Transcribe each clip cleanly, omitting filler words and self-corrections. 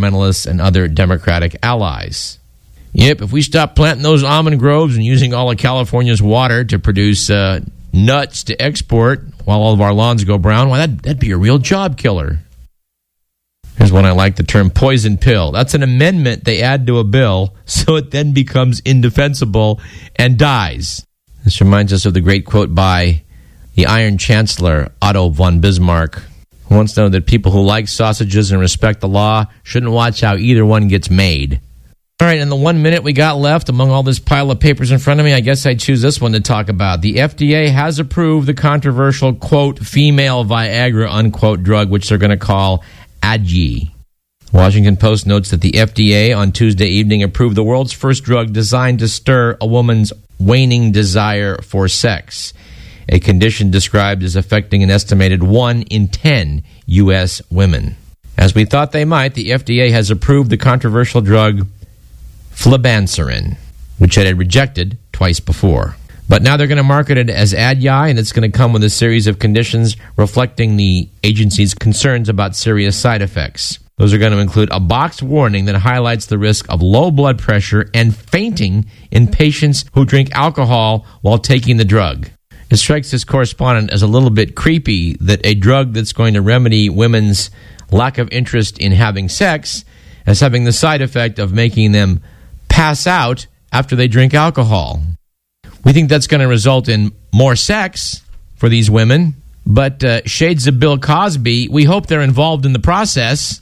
environmentalists and other Democratic allies. Yep, if we stop planting those almond groves and using all of California's water to produce nuts to export while all of our lawns go brown, well, that'd be a real job killer. Here's one I like, the term poison pill. That's an amendment they add to a bill so it then becomes indefensible and dies. This reminds us of the great quote by the Iron Chancellor, Otto von Bismarck, who once noted that people who like sausages and respect the law shouldn't watch how either one gets made. All right, in the 1 minute we got left among all this pile of papers in front of me, I guess I choose this one to talk about. The FDA has approved the controversial, quote, female Viagra, unquote, drug, which they're going to call Agi. Washington Post notes that the FDA on Tuesday evening approved the world's first drug designed to stir a woman's waning desire for sex, a condition described as affecting an estimated 1 in 10 U.S. women. As we thought they might, the FDA has approved the controversial drug flibanserin, which it had rejected twice before. But now they're going to market it as Agi, and it's going to come with a series of conditions reflecting the agency's concerns about serious side effects. Those are going to include a box warning that highlights the risk of low blood pressure and fainting in patients who drink alcohol while taking the drug. It strikes this correspondent as a little bit creepy that a drug that's going to remedy women's lack of interest in having sex as having the side effect of making them pass out after they drink alcohol. We think that's going to result in more sex for these women, but shades of Bill Cosby, we hope they're involved in the process.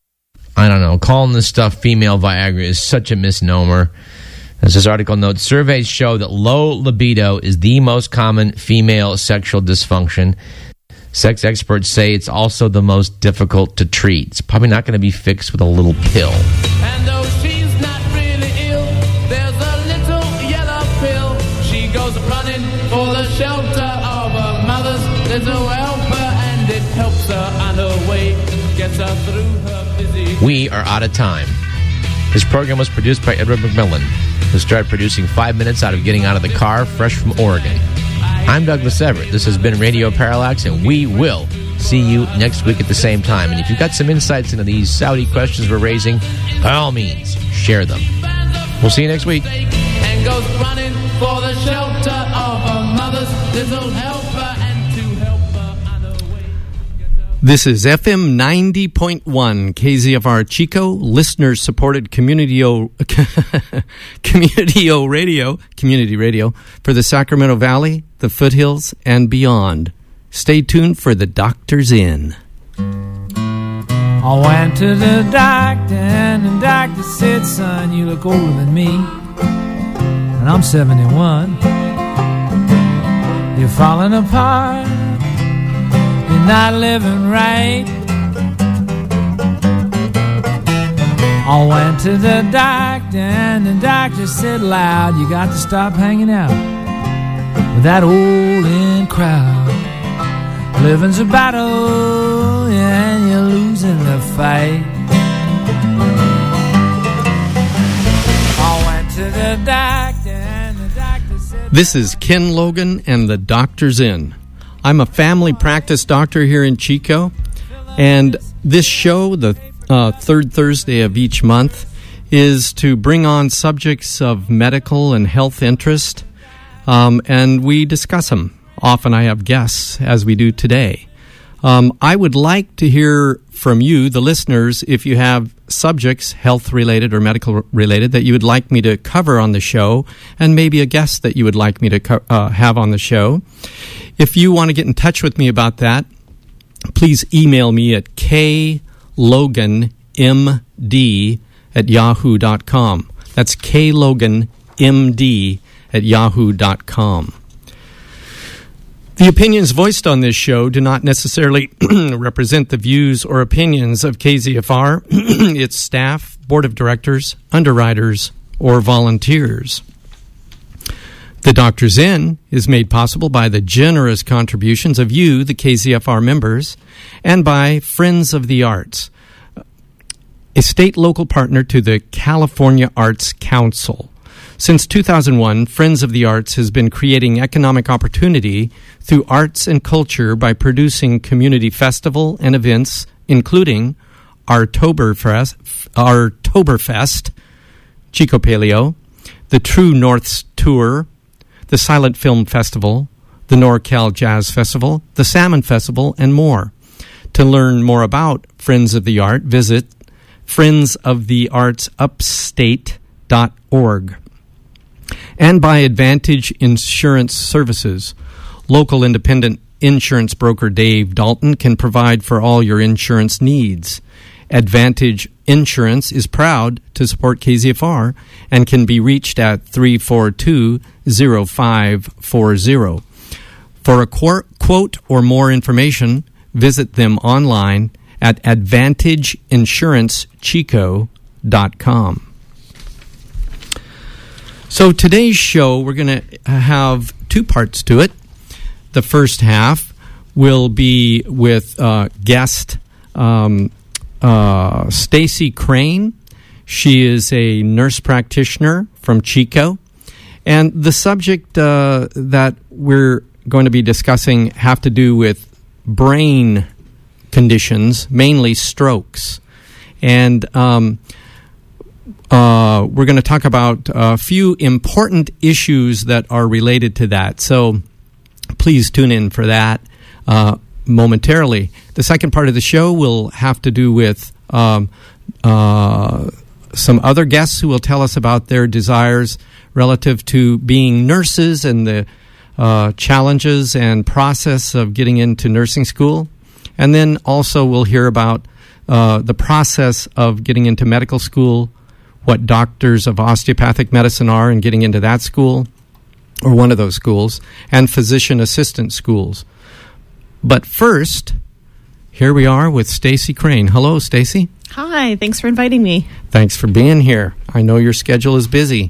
I don't know, calling this stuff female Viagra is such a misnomer. As this article notes, surveys show that low libido is the most common female sexual dysfunction. Sex experts say it's also the most difficult to treat. It's probably not going to be fixed with a little pill. And though she's not really ill, there's a little yellow pill. She goes running for the shelter of her mother's little helper, and it helps her on her way, gets her through her busy. We are out of time. This program was produced by Edward McMillan, who started producing 5 minutes out of getting out of the car fresh from Oregon. I'm Douglas Everett. This has been Radio Parallax, and we will see you next week at the same time. And if you've got some insights into these Saudi questions we're raising, by all means, share them. We'll see you next week. And goes running for the shelter of her mother's little helper, and to help her on her way. This is FM 90.1 KZFR Chico, listener-supported community radio for the Sacramento Valley, the foothills, and beyond. Stay tuned for the Doctor's Inn. I went to the doctor, and the doctor said, son, you look older than me, and I'm 71. You're falling apart, you're not living right. I went to the doctor, and the doctor said loud, you got to stop hanging out with that old in crowd. Living's a battle, and you're losing the fight. I went to the doctor, and the doctor said... This is Ken Logan and the Doctor's Inn. I'm a family practice doctor here in Chico, and this show, the third Thursday of each month, is to bring on subjects of medical and health interest, and we discuss them. Often I have guests, as we do today. I would like to hear from you, the listeners, if you have subjects, health-related or medical-related, that you would like me to cover on the show, and maybe a guest that you would like me to have on the show. If you want to get in touch with me about that, please email me at kloganmd@yahoo.com. That's kloganmd@yahoo.com. The opinions voiced on this show do not necessarily represent the views or opinions of KZFR, its staff, board of directors, underwriters, or volunteers. The Doctor's Inn is made possible by the generous contributions of you, the KZFR members, and by Friends of the Arts, a state local partner to the California Arts Council. Since 2001, Friends of the Arts has been creating economic opportunity through arts and culture by producing community festival and events, including Artoberfest, Chico Paleo, the True Norths Tour, the Silent Film Festival, the NorCal Jazz Festival, the Salmon Festival, and more. To learn more about Friends of the Art, visit friendsoftheartsupstate.org. And by Advantage Insurance Services. Local independent insurance broker Dave Dalton can provide for all your insurance needs. Advantage Insurance is proud to support KZFR and can be reached at 342-0540. For a quote or more information, visit them online at AdvantageInsuranceChico.com. So today's show, we're going to have two parts to it. The first half will be with guest Stacy Crane. She is a nurse practitioner from Chico. And the subject that we're going to be discussing have to do with brain conditions, mainly strokes. And we're going to talk about a few important issues that are related to that. So please tune in for that momentarily. The second part of the show will have to do with some other guests who will tell us about their desires relative to being nurses and the challenges and process of getting into nursing school. And then also we'll hear about the process of getting into medical school, what doctors of osteopathic medicine are and getting into that school, or one of those schools, and physician assistant schools. But first, here we are with Stacy Crane. Hello, Stacy. Hi, thanks for inviting me. Thanks for being here. I know your schedule is busy.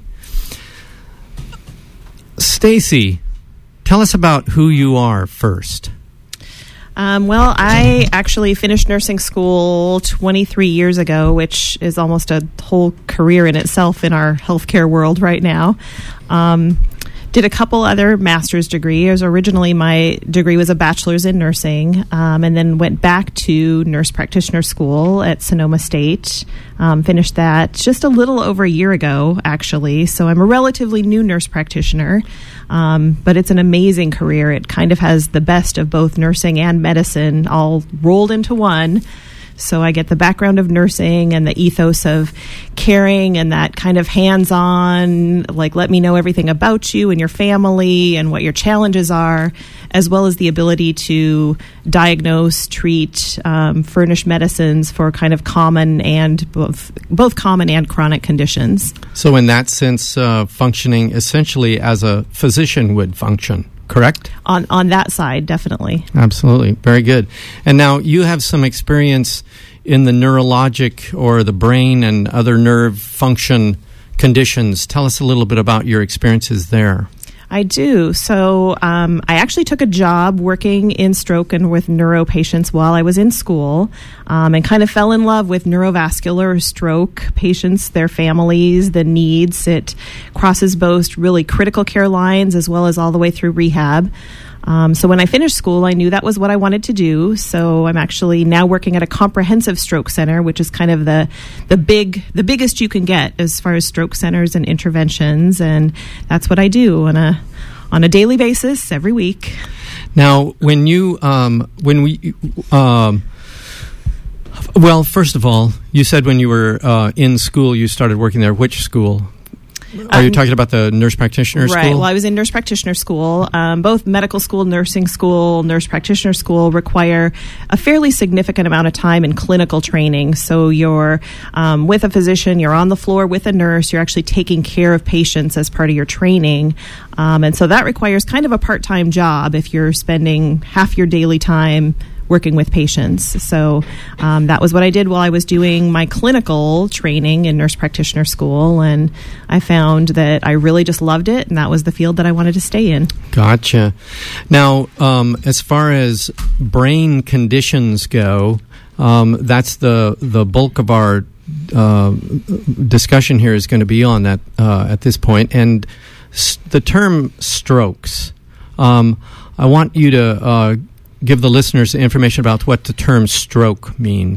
Stacy, tell us about who you are first. Well, I actually finished nursing school 23 years ago, which is almost a whole career in itself in our healthcare world right now. Did a couple other master's degrees. Originally, my degree was a bachelor's in nursing, and then went back to nurse practitioner school at Sonoma State. Finished that just a little over a year ago, actually. So I'm a relatively new nurse practitioner, but it's an amazing career. It kind of has the best of both nursing and medicine all rolled into one. So I get the background of nursing and the ethos of caring and that kind of hands-on, like let me know everything about you and your family and what your challenges are, as well as the ability to diagnose, treat, furnish medicines for kind of common and both common and chronic conditions. So in that sense, functioning essentially as a physician would function. Correct? On that side, definitely. Absolutely. Very good. And now you have some experience in the neurologic or the brain and other nerve function conditions. Tell us a little bit about your experiences there. I do. So I actually took a job working in stroke and with neuro patients while I was in school, and kind of fell in love with neurovascular stroke patients, their families, the needs. It crosses both really critical care lines as well as all the way through rehab. So when I finished school, I knew that was what I wanted to do. So I'm actually now working at a comprehensive stroke center, which is kind of the biggest you can get as far as stroke centers and interventions, and that's what I do on a daily basis every week. Now, well, first of all, you said when you were in school, you started working there. Which school? Are you talking about the nurse practitioner school? Right. Well, I was in nurse practitioner school. Both medical school, nursing school, nurse practitioner school require a fairly significant amount of time in clinical training. So you're with a physician, you're on the floor with a nurse, you're actually taking care of patients as part of your training. And so that requires kind of a part-time job if you're spending half your daily time working with patients. So that was what I did while I was doing my clinical training in nurse practitioner school, and I found that I really just loved it, and that was the field that I wanted to stay in. Gotcha. Now, as far as brain conditions go, that's the bulk of our discussion here is going to be on that at this point. And the term strokes, I want you to give the listeners information about what the term stroke means.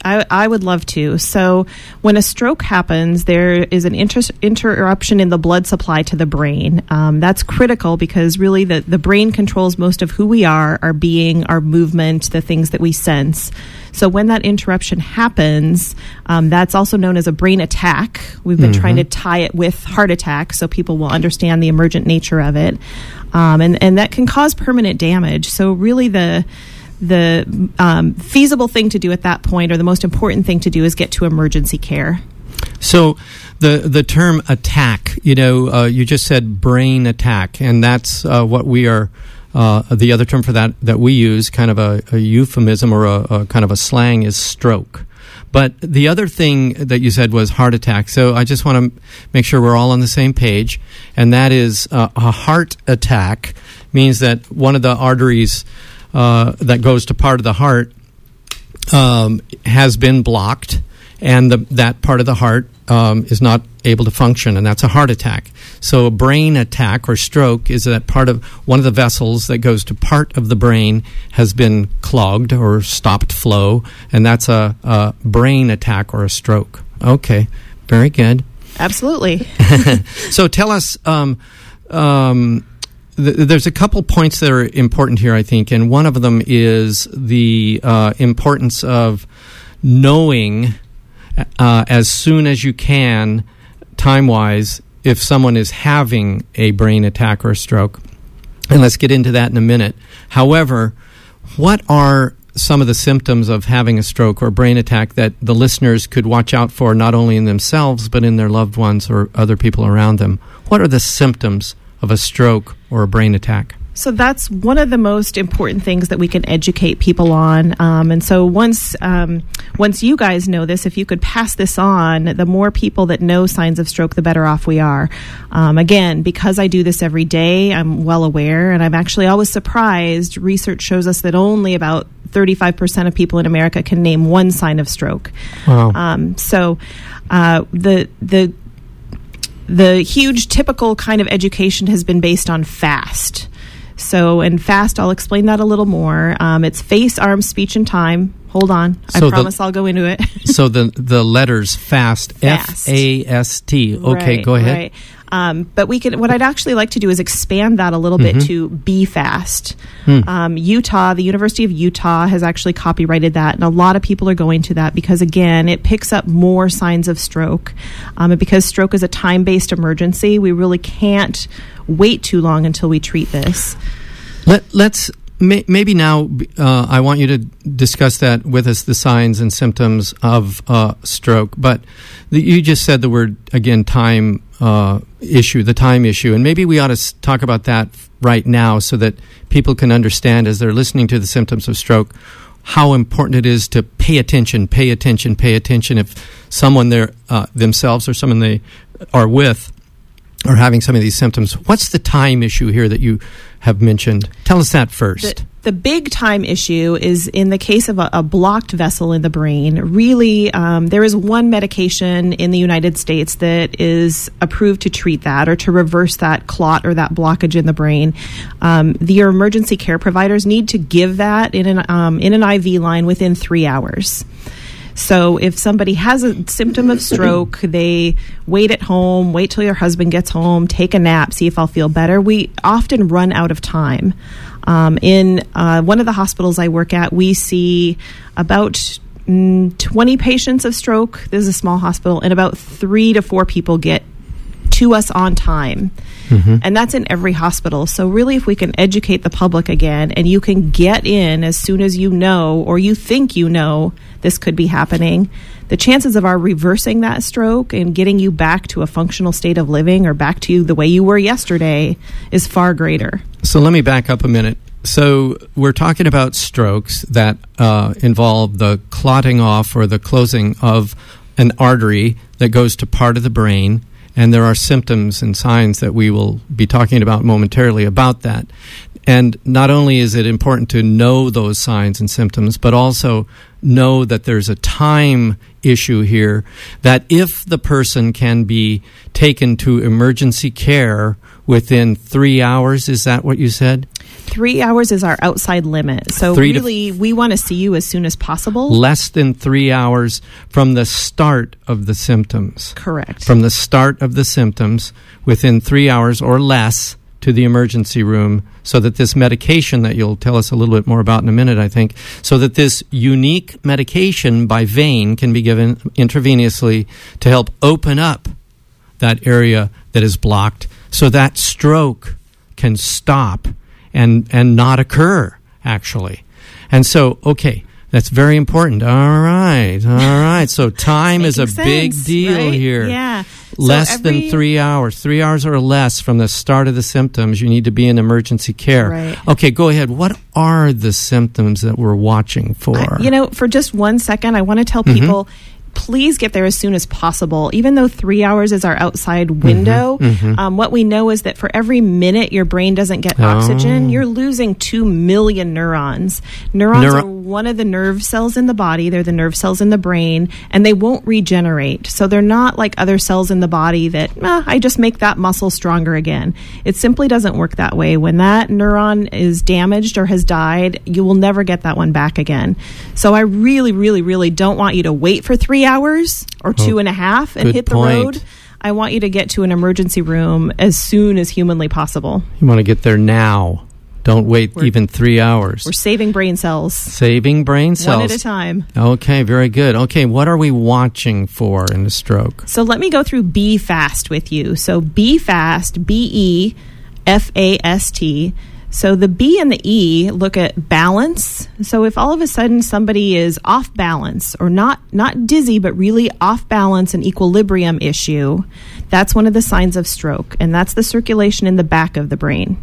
I would love to. So when a stroke happens, there is an interruption in the blood supply to the brain. That's critical because really the brain controls most of who we are, our being, our movement, the things that we sense. So when that interruption happens, that's also known as a brain attack. We've been trying to tie it with heart attack so people will understand the emergent nature of it. And that can cause permanent damage. So really the feasible thing to do at that point, or the most important thing to do, is get to emergency care. So the term attack, you just said brain attack, and that's what we are, the other term for that we use, kind of a euphemism or a kind of a slang, is stroke. But the other thing that you said was heart attack. So I just want to make sure we're all on the same page, and that is a heart attack means that one of the arteries that goes to part of the heart has been blocked, and that part of the heart is not able to function, and that's a heart attack. So a brain attack or stroke is that part of one of the vessels that goes to part of the brain has been clogged or stopped flow, and that's a brain attack or a stroke. Okay, very good. Absolutely. So tell us, there's a couple points that are important here, I think, and one of them is the importance of knowing as soon as you can, time-wise, if someone is having a brain attack or a stroke. And let's get into that in a minute. However, what are some of the symptoms of having a stroke or brain attack that the listeners could watch out for, not only in themselves, but in their loved ones or other people around them? What are the symptoms of a stroke or a brain attack? So that's one of the most important things that we can educate people on. And so once you guys know this, if you could pass this on, the more people that know signs of stroke, the better off we are. Again, because I do this every day, I'm well aware, and I'm actually always surprised. Research shows us that only about 35% of people in America can name one sign of stroke. Wow. So the huge typical kind of education has been based on FAST. So, and FAST, I'll explain that a little more. It's face, arm, speech, and time. Hold on. I promise I'll go into it. So the letters FAST, F-A-S-T. Okay, right, go ahead. Right. But what I'd actually like to do is expand that a little bit to Be Fast. Utah, the University of Utah has actually copyrighted that, and a lot of people are going to that because, again, it picks up more signs of stroke. And because stroke is a time-based emergency, we really can't wait too long until we treat this. Let's maybe now I want you to discuss that with us, the signs and symptoms of stroke. But you just said the word, again, time issue, the time issue. And maybe we ought to talk about that right now so that people can understand as they're listening to the symptoms of stroke how important it is to pay attention. If someone themselves or someone they are with are having some of these symptoms. What's the time issue here that you have mentioned? Tell us that first. The big time issue is in the case of a blocked vessel in the brain. Really, there is one medication in the United States that is approved to treat that or to reverse that clot or that blockage in the brain. Your emergency care providers need to give that in an IV line within 3 hours. So if somebody has a symptom of stroke, they wait at home, wait till your husband gets home, take a nap, see if I'll feel better. We often run out of time. In one of the hospitals I work at, we see about 20 patients of stroke. This is a small hospital, and about 3 to 4 people get to us on time. And that's in every hospital. So really, if we can educate the public again, and you can get in as soon as you know, or you think you know, this could be happening, the chances of our reversing that stroke and getting you back to a functional state of living or back to the way you were yesterday is far greater. So let me back up a minute. So we're talking about strokes that involve the clotting off or the closing of an artery that goes to part of the brain. And there are symptoms and signs that we will be talking about momentarily about that. And not only is it important to know those signs and symptoms, but also know that there's a time issue here, that if the person can be taken to emergency care within 3 hours, is that what you said? 3 hours is our outside limit. So really, we want to see you as soon as possible. Less than 3 hours from the start of the symptoms. Correct. From the start of the symptoms, within 3 hours or less, to the emergency room, so that this medication that you'll tell us a little bit more about in a minute, I think, so that this unique medication by vein can be given intravenously to help open up that area that is blocked so that stroke can stop and not occur, actually. And so, okay, that's very important. All right. So time is a big deal right? here. Yeah. Less than 3 hours. 3 hours or less from the start of the symptoms, you need to be in emergency care. Right. Okay, go ahead. What are the symptoms that we're watching for? For just 1 second, I want to tell people, please get there as soon as possible. Even though 3 hours is our outside window, what we know is that for every minute your brain doesn't get oxygen, you're losing 2 million neurons. Neurons are one of the nerve cells in the body. They're the nerve cells in the brain, and they won't regenerate. So they're not like other cells in the body that, I just make that muscle stronger again. It simply doesn't work that way. When that neuron is damaged or has died, you will never get that one back again. So I really, really, really don't want you to wait for 3 hours or 2.5 and hit the road. I want you to get to an emergency room as soon as humanly possible. You want to get there now. Don't wait even 3 hours. We're saving brain cells. Saving brain cells. One at a time. Okay, very good. Okay, what are we watching for in the stroke? So let me go through BFAST with you. So BFAST, BEFAST. So the B and the E look at balance. So if all of a sudden somebody is off balance or not dizzy, but really off balance, an equilibrium issue, that's one of the signs of stroke. And that's the circulation in the back of the brain.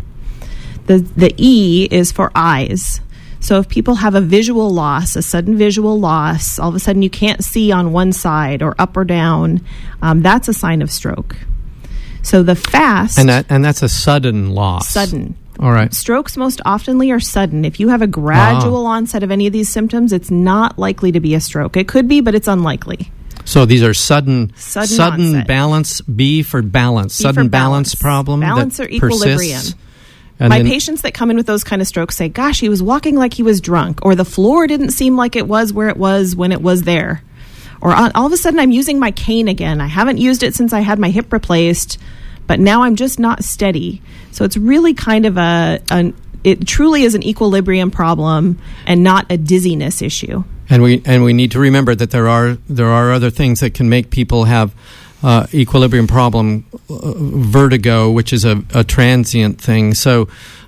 The E is for eyes. So if people have a visual loss, a sudden visual loss, all of a sudden you can't see on one side or up or down, that's a sign of stroke. So the FAST... And that's a sudden loss. Sudden. All right. Strokes most oftenly are sudden. If you have a gradual onset of any of these symptoms, it's not likely to be a stroke. It could be, but it's unlikely. So these are sudden onset. Balance, B for balance. B sudden for balance problem. Balance or equilibrium. Persists. My patients that come in with those kind of strokes say, gosh, he was walking like he was drunk, or the floor didn't seem like it was where it was when it was there. Or all of a sudden I'm using my cane again. I haven't used it since I had my hip replaced, but now I'm just not steady. So it's really kind of it truly is an equilibrium problem and not a dizziness issue. And we need to remember that there are other things that can make people have equilibrium problem, vertigo, which is a transient thing. So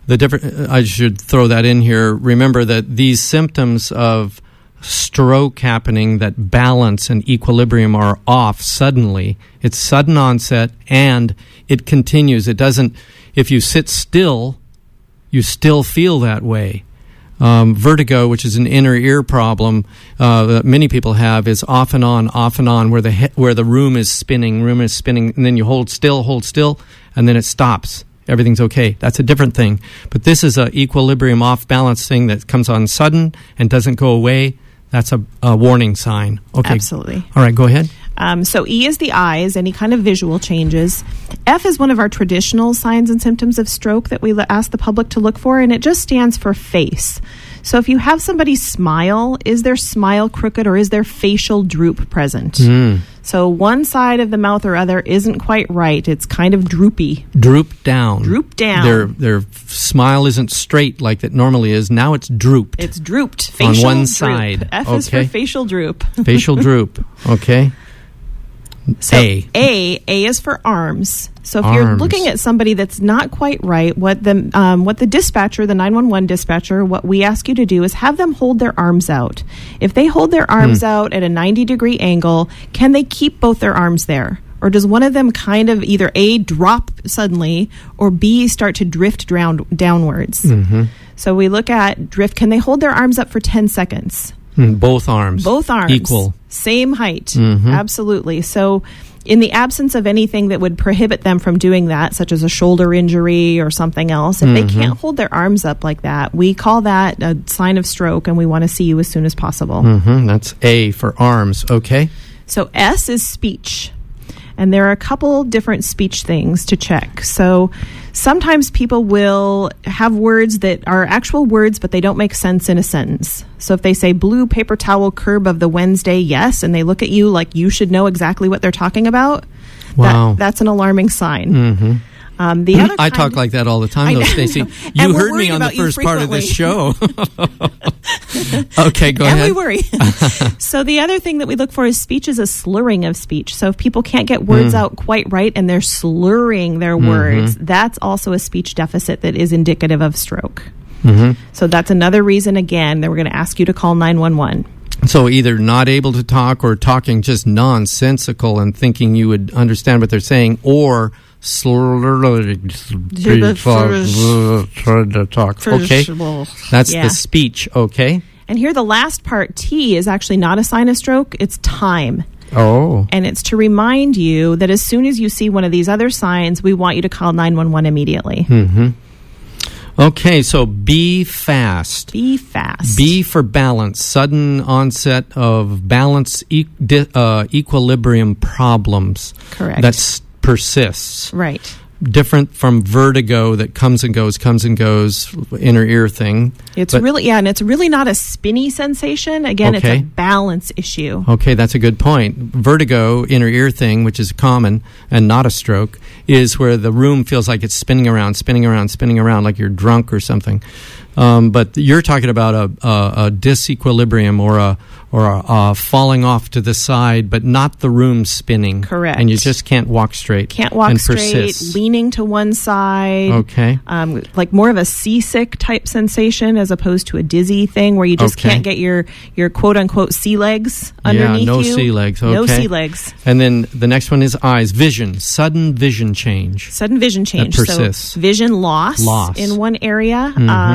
I should throw that in here. Remember that these symptoms of stroke happening, that balance and equilibrium are off suddenly. It's sudden onset and it continues. It doesn't, if you sit still, you still feel that way. Vertigo, which is an inner ear problem that many people have, is off and on, where the room is spinning, and then you hold still, and then it stops. Everything's okay. That's a different thing. But this is an equilibrium off-balance thing that comes on sudden and doesn't go away. That's a warning sign. Okay. Absolutely. All right, go ahead. So E is the eyes, any kind of visual changes. F is one of our traditional signs and symptoms of stroke that we ask the public to look for, and it just stands for face. So if you have somebody smile, is their smile crooked or is their facial droop present? So one side of the mouth or other isn't quite right. It's kind of droopy. Droop down. Their smile isn't straight like it normally is. Now it's drooped. It's drooped. Facial on one droop. side. F is for facial droop. Facial droop. Okay. So A is for arms. So if you're looking at somebody that's not quite right, what the dispatcher, the 911 dispatcher, what we ask you to do is have them hold their arms out. If they hold their arms out at a 90-degree angle, can they keep both their arms there? Or does one of them kind of either A, drop suddenly, or B, start to drift downwards? So we look at drift. Can they hold their arms up for 10 seconds? Both arms. Equal. Same height. Absolutely. So in the absence of anything that would prohibit them from doing that, such as a shoulder injury or something else, if they can't hold their arms up like that, we call that a sign of stroke, and we want to see you as soon as possible. That's A for arms. Okay. So S is speech. And there are a couple different speech things to check. So sometimes people will have words that are actual words, but they don't make sense in a sentence. So if they say blue paper towel curb of the Wednesday, yes, and they look at you like you should know exactly what they're talking about, Wow. that's an alarming sign. Mm-hmm. The other I talk like that all the time, though, Stacey. You we're heard me worried on the about you first part of this show. frequently. Okay, go And ahead. we worry. So the other thing that we look for is speech is a slurring of speech. So if people can't get words out quite right and they're slurring their words, that's also a speech deficit that is indicative of stroke. So that's another reason, again, that we're going to ask you to call 911. So either not able to talk or talking just nonsensical and thinking you would understand what they're saying, or slurring trying to talk. Okay, that's Yeah. the speech. Okay. And here the last part, T, is actually not a sign of stroke. It's time. Oh. And it's to remind you that as soon as you see one of these other signs, we want you to call 911 immediately. Okay, so be fast. Be fast. B for balance, sudden onset of balance equilibrium problems. Correct. That persists. Right. Different from vertigo that comes and goes, inner ear thing. It's But- really, and it's really not a spinny sensation. Again, Okay. it's a balance issue. Okay, that's a good point. Vertigo, inner ear thing, which is common and not a stroke, is where the room feels like it's spinning around, like you're drunk or something. But you're talking about a disequilibrium or a falling off to the side, but not the room spinning. Correct. And you just can't walk straight. Can't walk and straight, persists. leaning to one side. Okay. Like more of a seasick type sensation as opposed to a dizzy thing where you just Okay. can't get your quote unquote sea legs underneath no you. sea legs. No Okay. sea legs. And then the next one is eyes. Vision. Sudden vision change. Sudden vision change. persists. So vision loss in one area,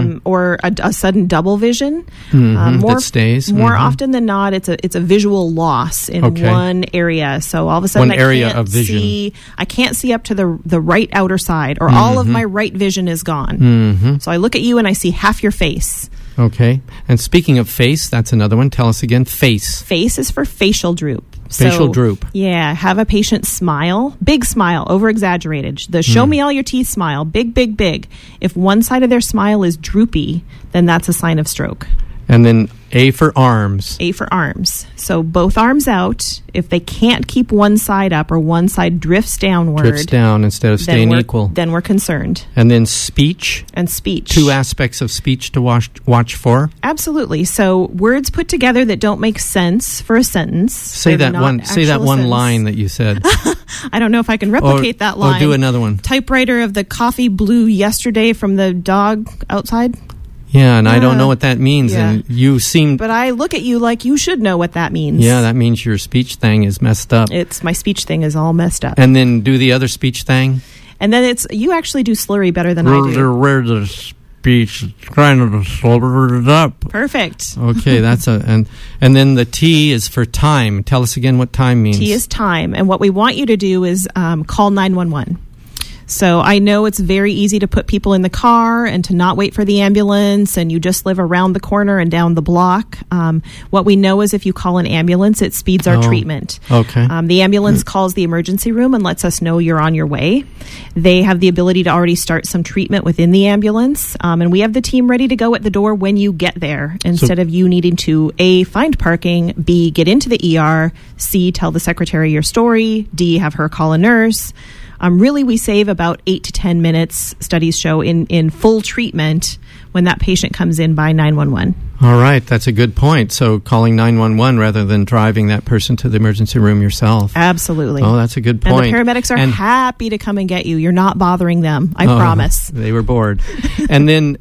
or a sudden double vision. That stays. More often than not, it's a visual loss in Okay. one area. So all of a sudden, One area I can't of vision. I can't see up to the right outer side, or all of my right vision is gone. So I look at you and I see half your face. Okay. And speaking of face, that's another one. Tell us again. Face. Face is for facial droop. Facial droop. Yeah, have a patient smile, big smile, over exaggerated. The show me all your teeth smile, big, big, big. If one side of their smile is droopy, then that's a sign of stroke. And then A for arms. A for arms. So both arms out. If they can't keep one side up or one side drifts downward, Drifts down instead of then staying we're, equal. then we're concerned. And then speech. And speech. Two aspects of speech to watch for. Absolutely. So words put together that don't make sense for a sentence. Say They're that not one. Say that actual one sentence. line that you said. I don't know if I can replicate that line. Or do another one. Typewriter of the coffee blew yesterday from the dog outside. Yeah, and I don't know what that means. Yeah. And you seem. But I look at you like you should know what that means. Yeah, that means your speech thing is messed up. It's my speech thing is all messed up. And then do the other speech thing. And then it's you actually do slurry better than I do. Where the speech is kind of slurred up. Perfect. Okay, that's and then the T is for time. Tell us again what time means. T is time, and what we want you to do is call 911. So I know it's very easy to put people in the car and to not wait for the ambulance, and you just live around the corner and down the block. What we know is if you call an ambulance, it speeds our treatment. Okay. The ambulance calls the emergency room and lets us know you're on your way. They have the ability to already start some treatment within the ambulance, and we have the team ready to go at the door when you get there, instead of you needing to A, find parking, B, get into the ER, C, tell the secretary your story, D, have her call a nurse. Really, we save about 8 to 10 minutes, studies show, in full treatment when that patient comes in by 911. All right, that's a good point. So calling 911 rather than driving that person to the emergency room yourself. Absolutely. Oh, that's a good point. And the paramedics are happy to come and get you. You're not bothering them, I promise. They were bored. And then,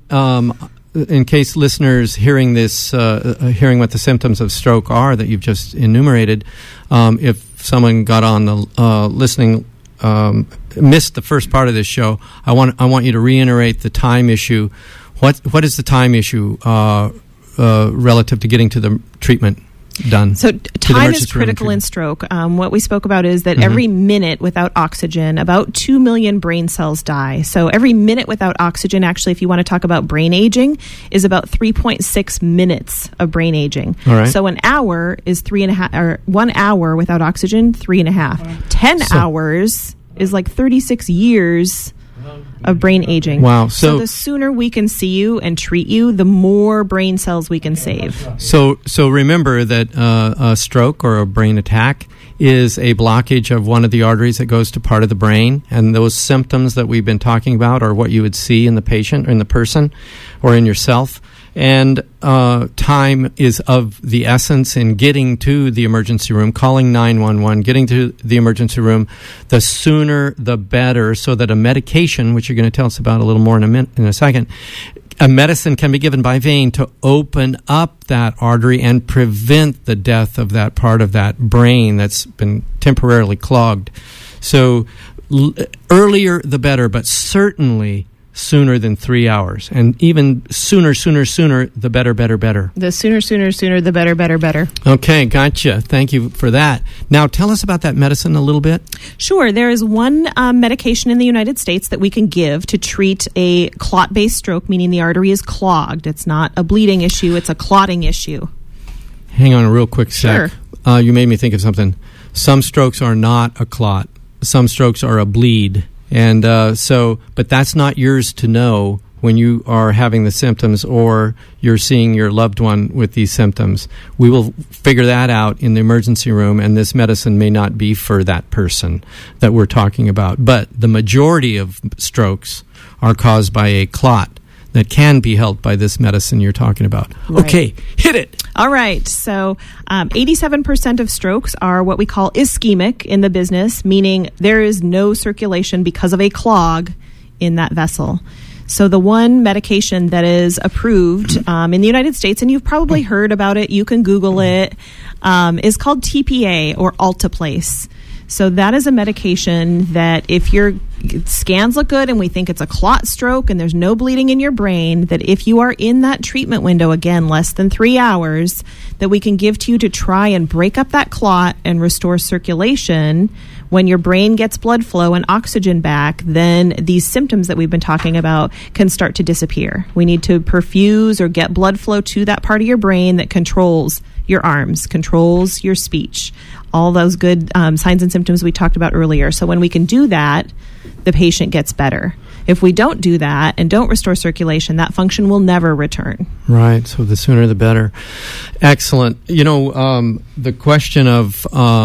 in case listeners hearing this, hearing what the symptoms of stroke are that you've just enumerated, if someone got on the listening missed the first part of this show, I want you to reiterate the time issue. What is the time issue relative to getting to the treatment? done? So to the time is emergency room critical in treatment? stroke. What we spoke about is that every minute without oxygen, about 2 million brain cells die. So every minute without oxygen, actually, if you want to talk about brain aging, is about 3.6 minutes of brain aging. All right. So an hour is 3.5, or 1 hour without oxygen, 3.5. 10 hours is like 36 years of brain aging. Wow. So the sooner we can see you and treat you, the more brain cells we can save. So remember that a stroke or a brain attack is a blockage of one of the arteries that goes to part of the brain, and those symptoms that we've been talking about are what you would see in the patient or in the person or in yourself. And time is of the essence in getting to the emergency room, calling 911, getting to the emergency room. The sooner, the better, so that a medication, which you're going to tell us about a little more in a second, a medicine can be given by vein to open up that artery and prevent the death of that part of that brain that's been temporarily clogged. So earlier, the better, but certainly sooner than 3 hours. And even sooner, the better. The sooner, the better. Okay, gotcha. Thank you for that. Now, tell us about that medicine a little bit. Sure. There is one medication in the United States that we can give to treat a clot-based stroke, meaning the artery is clogged. It's not a bleeding issue, it's a clotting issue. Hang on a real quick sec. Sure. You made me think of something. Some strokes are not a clot. Some strokes are a bleed. And but that's not yours to know when you are having the symptoms or you're seeing your loved one with these symptoms. We will figure that out in the emergency room, and this medicine may not be for that person that we're talking about. But the majority of strokes are caused by a clot that can be helped by this medicine you're talking about. Right. Okay, hit it. All right. So 87% of strokes are what we call ischemic in the business, meaning there is no circulation because of a clog in that vessel. So the one medication that is approved in the United States, and you've probably heard about it, you can Google it, is called TPA or Alteplase. So that is a medication that if your scans look good and we think it's a clot stroke and there's no bleeding in your brain, that if you are in that treatment window, again, less than 3 hours, that we can give to you to try and break up that clot and restore circulation. When your brain gets blood flow and oxygen back, then these symptoms that we've been talking about can start to disappear. We need to perfuse or get blood flow to that part of your brain that controls your arms, controls your speech, all those good signs and symptoms we talked about earlier. So when we can do that, the patient gets better. If we don't do that and don't restore circulation, that function will never return. Right. So the sooner the better. Excellent. You know, the question of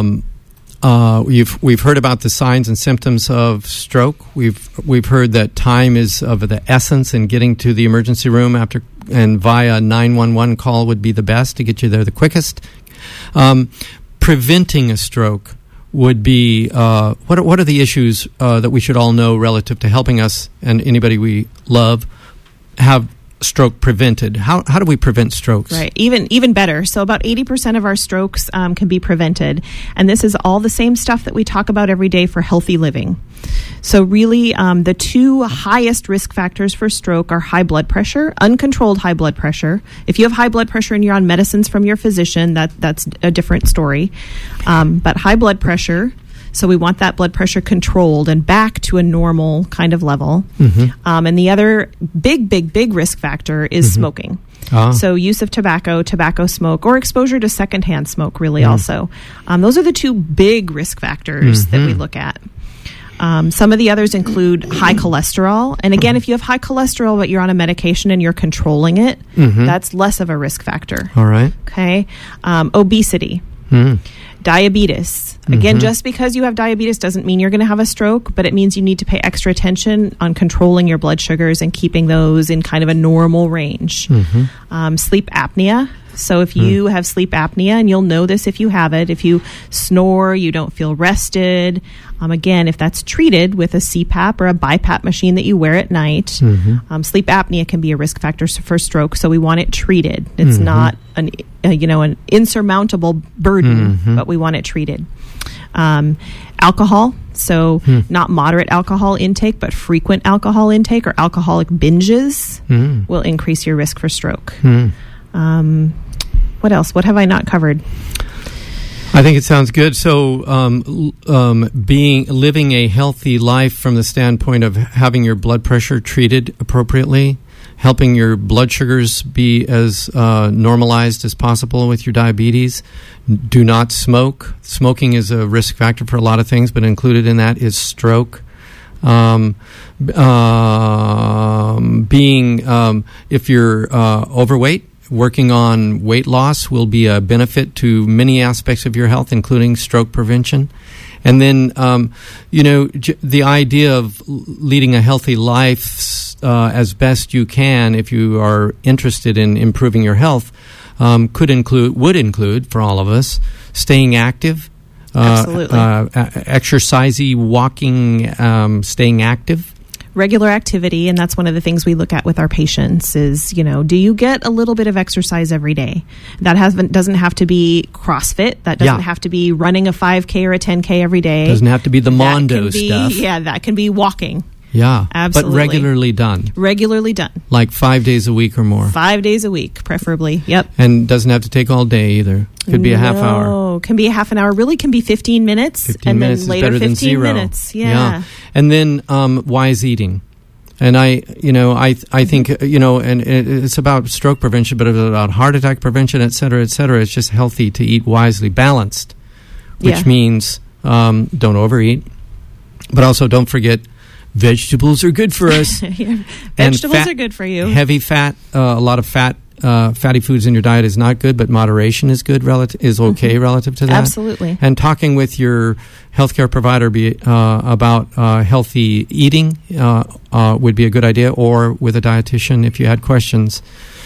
we've heard about the signs and symptoms of stroke. We've heard that time is of the essence in getting to the emergency room after and via 911 call would be the best to get you there the quickest. Preventing a stroke would be what are the issues that we should all know relative to helping us and anybody we love have stroke prevented? How do we prevent strokes? Right, even better. So about 80% of our strokes can be prevented, and this is all the same stuff that we talk about every day for healthy living. So really, the two highest risk factors for stroke are high blood pressure, uncontrolled high blood pressure. If you have high blood pressure and you're on medicines from your physician, that's a different story. But high blood pressure, so we want that blood pressure controlled and back to a normal kind of level. Mm-hmm. And the other big risk factor is smoking. So use of tobacco smoke, or exposure to secondhand smoke really also. Those are the two big risk factors that we look at. Some of the others include high cholesterol. And again, if you have high cholesterol but you're on a medication and you're controlling it, that's less of a risk factor. All right. Okay. Obesity. Diabetes. Again, just because you have diabetes doesn't mean you're going to have a stroke, but it means you need to pay extra attention on controlling your blood sugars and keeping those in kind of a normal range. Sleep apnea. So if you have sleep apnea, and you'll know this if you have it, if you snore, you don't feel rested, again, if that's treated with a CPAP or a BiPAP machine that you wear at night, sleep apnea can be a risk factor for stroke, so we want it treated. It's not an insurmountable burden, but we want it treated. Alcohol, so not moderate alcohol intake, but frequent alcohol intake or alcoholic binges will increase your risk for stroke. What else? What have I not covered? I think it sounds good. So, living a healthy life from the standpoint of having your blood pressure treated appropriately, helping your blood sugars be as normalized as possible with your diabetes. Do not smoke. Smoking is a risk factor for a lot of things, but included in that is stroke. If you're overweight, working on weight loss will be a benefit to many aspects of your health, including stroke prevention. And then, the idea of leading a healthy life as best you can, if you are interested in improving your health, would include for all of us staying active, Absolutely. Exercising, walking, staying active. Regular activity, and that's one of the things we look at with our patients is, do you get a little bit of exercise every day? That doesn't have to be CrossFit. That doesn't have to be running a 5K or a 10K every day. Doesn't have to be the Mondo stuff. Yeah, that can be walking. Yeah, absolutely. But regularly done. Regularly done. Like 5 days a week or more. 5 days a week, preferably. Yep. And doesn't have to take all day either. Could be a half hour. No, can be a half an hour. Really can be 15 minutes. 15 minutes then is later better 15 than 0. minutes. Yeah. And then wise eating. And I think, and it's about stroke prevention, but it's about heart attack prevention, et cetera, et cetera. It's just healthy to eat wisely, balanced, which means don't overeat, but also don't forget vegetables are good for us. Vegetables are good for you. Heavy fat, a lot of fatty foods in your diet is not good, but moderation is good. Is okay relative to that. Absolutely. And talking with your healthcare provider about healthy eating would be a good idea, or with a dietitian if you had questions.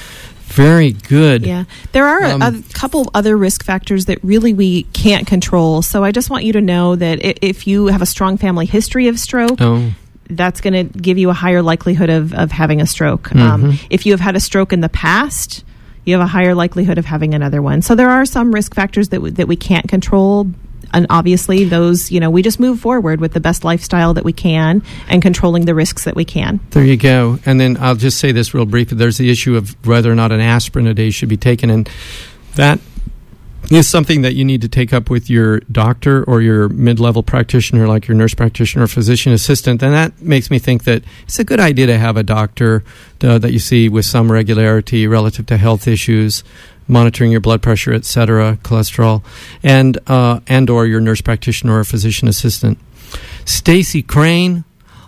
Very good. Yeah. There are a couple other risk factors that really we can't control. So I just want you to know that if you have a strong family history of stroke, that's going to give you a higher likelihood of having a stroke. If you have had a stroke in the past, you have a higher likelihood of having another one. So there are some risk factors that we can't control. And obviously those, we just move forward with the best lifestyle that we can and controlling the risks that we can. There you go. And then I'll just say this real briefly. There's the issue of whether or not an aspirin a day should be taken. And that is something that you need to take up with your doctor or your mid-level practitioner, like your nurse practitioner or physician assistant. And that makes me think that it's a good idea to have a doctor that you see with some regularity relative to health issues, monitoring your blood pressure, et cetera, cholesterol, and or your nurse practitioner or physician assistant. Stacy Crane,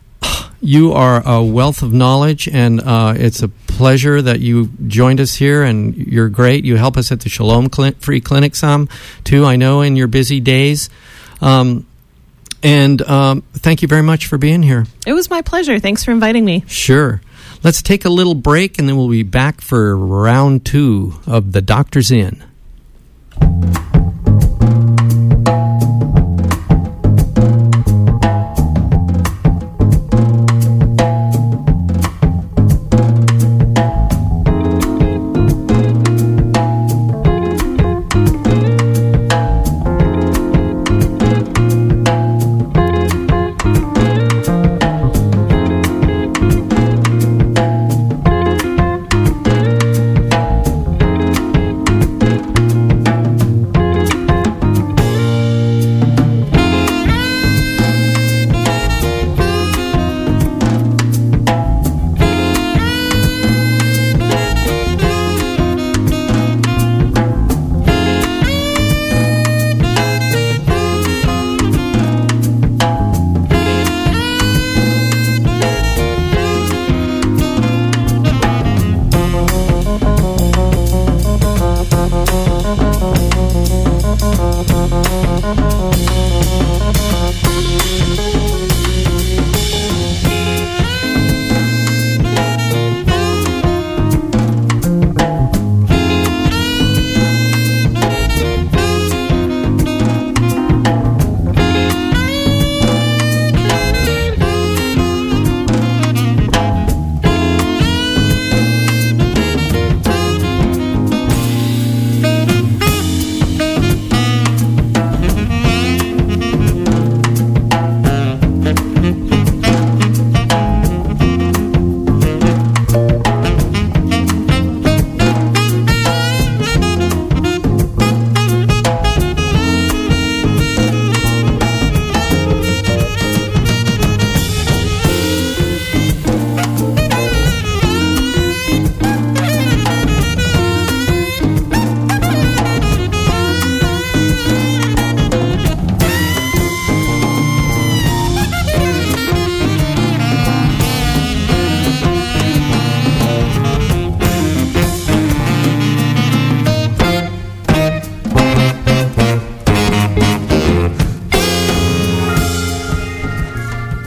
you are a wealth of knowledge, and it's a pleasure that you joined us here, and you're great. You help us at the Shalom Free Clinic some, too, I know, in your busy days. And thank you very much for being here. It was my pleasure. Thanks for inviting me. Sure. Let's take a little break, and then we'll be back for round 2 of The Doctor's Inn.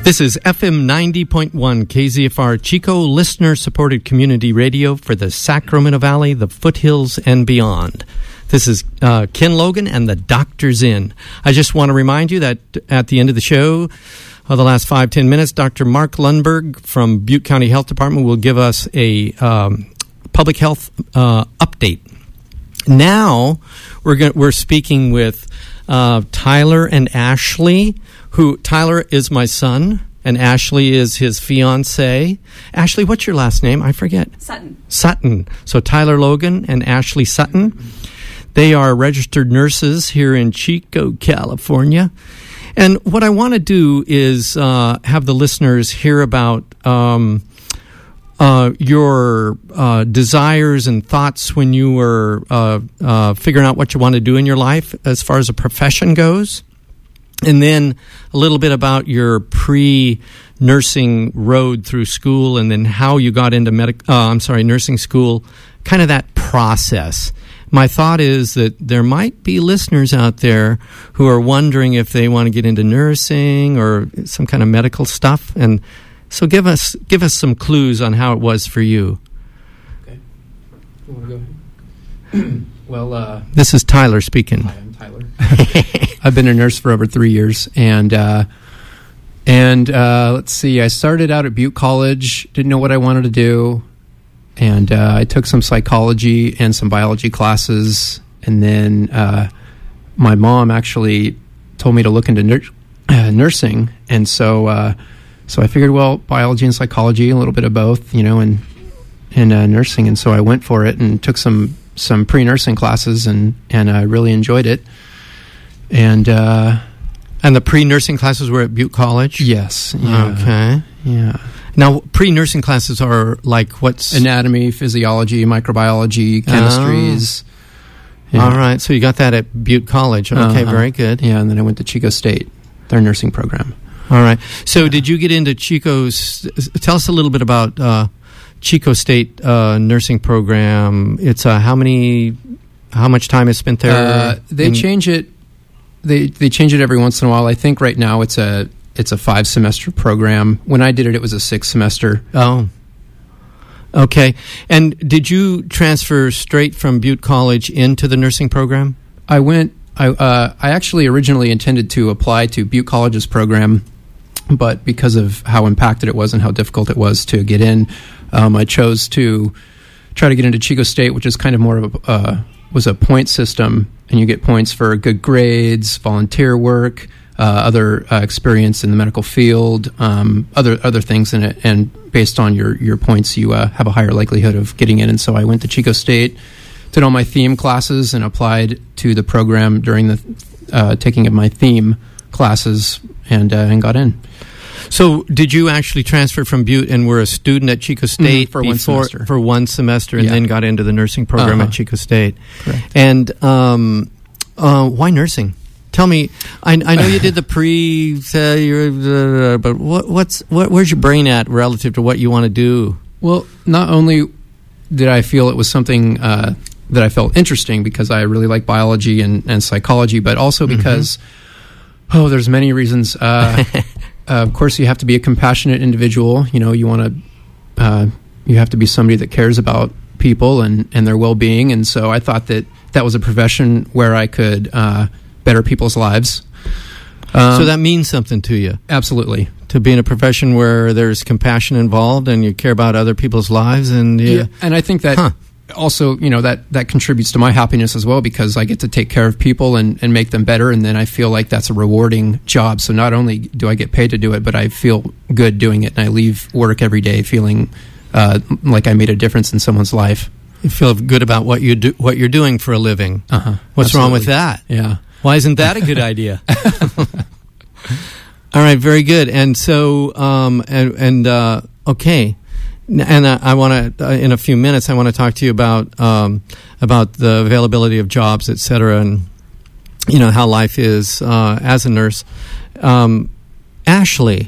This is FM 90.1 KZFR Chico, listener-supported community radio for the Sacramento Valley, the foothills, and beyond. This is Ken Logan and the Doctor's In. I just want to remind you that at the end of the show, the last 5-10 minutes, Dr. Mark Lundberg from Butte County Health Department will give us a public health update. Now, we're speaking with Tyler and Ashley, who Tyler is my son, and Ashley is his fiancée. Ashley, what's your last name? I forget. Sutton. So Tyler Logan and Ashley Sutton. They are registered nurses here in Chico, California. And what I want to do is have the listeners hear about your desires and thoughts when you were figuring out what you want to do in your life as far as a profession goes. And then a little bit about your pre-nursing road through school, and then how you got into nursing school, kind of that process. My thought is that there might be listeners out there who are wondering if they want to get into nursing or some kind of medical stuff, and so give us some clues on how it was for you. Okay, you want to go ahead? Well, this is Tyler speaking. Hi, I'm Tyler. I've been a nurse for over 3 years, and let's see. I started out at Butte College, didn't know what I wanted to do, and I took some psychology and some biology classes, and then my mom actually told me to look into nursing, and so I figured, well, biology and psychology, a little bit of both, in nursing, and so I went for it and took some pre-nursing classes, and I really enjoyed it. And the pre-nursing classes were at Butte College? Yes. Yeah. Okay. Yeah. Now, pre-nursing classes are like what's... Anatomy, physiology, microbiology, chemistries. Oh. Yeah. All right. So you got that at Butte College. Okay, very good. Yeah, and then I went to Chico State, their nursing program. All right. So did you get into Chico's... Tell us a little bit about Chico State nursing program. It's how much time is spent there? They change it. They change it every once in a while. I think right now it's a 5-semester program. When I did it, it was a 6-semester. Oh, okay. And did you transfer straight from Butte College into the nursing program? I actually originally intended to apply to Butte College's program, but because of how impacted it was and how difficult it was to get in, I chose to try to get into Chico State, which is kind of more of was a point system, and you get points for good grades, volunteer work, other experience in the medical field, other things in it, and based on your points, you have a higher likelihood of getting in. And so I went to Chico State, did all my theme classes, and applied to the program during the taking of my theme classes, and got in. So did you actually transfer from Butte and were a student at Chico State for one semester? For one semester, and then got into the nursing program at Chico State. Correct. And why nursing? Tell me. I know you did the pre, but where's your brain at relative to what you want to do? Well, not only did I feel it was something that I felt interesting because I really like biology and psychology, but also because there's many reasons. Of course, you have to be a compassionate individual. You want to. You have to be somebody that cares about people and their well-being. And so I thought that was a profession where I could better people's lives. So that means something to you? Absolutely. To be in a profession where there's compassion involved and you care about other people's lives. And I think that also, that contributes to my happiness as well, because I get to take care of people and make them better, and then I feel like that's a rewarding job. So not only do I get paid to do it, but I feel good doing it, and I leave work every day feeling like I made a difference in someone's life. You feel good about what you're doing for a living. What's wrong with that? Yeah. Why isn't that a good idea? All right, very good. And so, okay. And I want to, in a few minutes, I want to talk to you about the availability of jobs, et cetera, and how life is as a nurse. Ashley,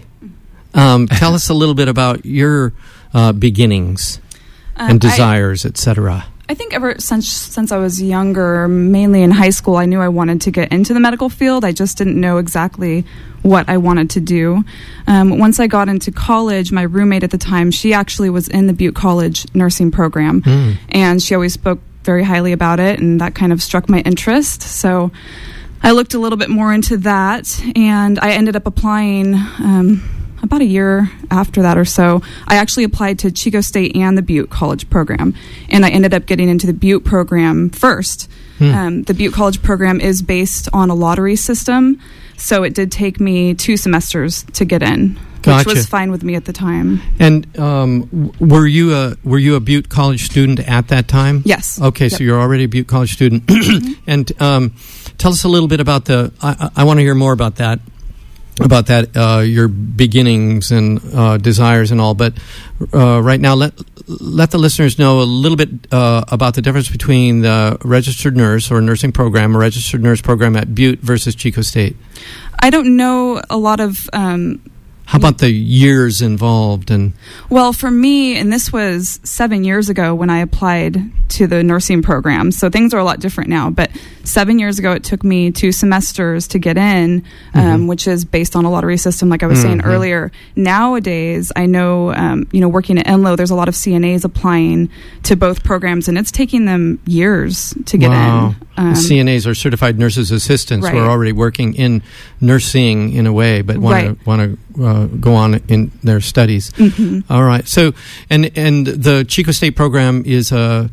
tell us a little bit about your beginnings and desires, et cetera. I think ever since I was younger, mainly in high school, I knew I wanted to get into the medical field. I just didn't know exactly what I wanted to do. Once I got into college, my roommate at the time, she actually was in the Butte College nursing program, and she always spoke very highly about it, and that kind of struck my interest. So I looked a little bit more into that, and I ended up applying about a year after that or so. I actually applied to Chico State and the Butte College program, and I ended up getting into the Butte program first. The Butte College program is based on a lottery system, so it did take me 2 semesters to get in, Gotcha. which was fine with me at the time. And were you a Butte College student at that time? Yes. Okay, so you're already a Butte College student. And tell us a little bit about I want to hear more about that, your beginnings and desires and all. But right now, let the listeners know a little bit about the difference between the registered nurse or nursing program, a registered nurse program at Butte versus Chico State. I don't know a lot of... How about the years involved? And well, for me, and this was 7 years ago when I applied to the nursing program, so things are a lot different now. But 7 years ago, it took me 2 semesters to get in, which is based on a lottery system, like I was saying earlier. Nowadays, I know, working at Enloe, there's a lot of CNAs applying to both programs, and it's taking them years to get in. CNAs are certified nurses assistants who Right. are already working in nursing in a way, but want to go on in their studies. All right. So, and the Chico State program is a